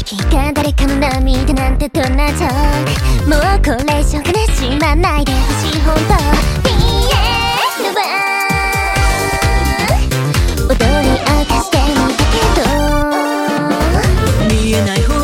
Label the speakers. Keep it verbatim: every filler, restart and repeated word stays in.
Speaker 1: 時が誰かの涙なんてどんなジョーク、もうこれ以上悲しまないでほしい本当。ピエールは踊り明かしてみたけど、
Speaker 2: 見えない方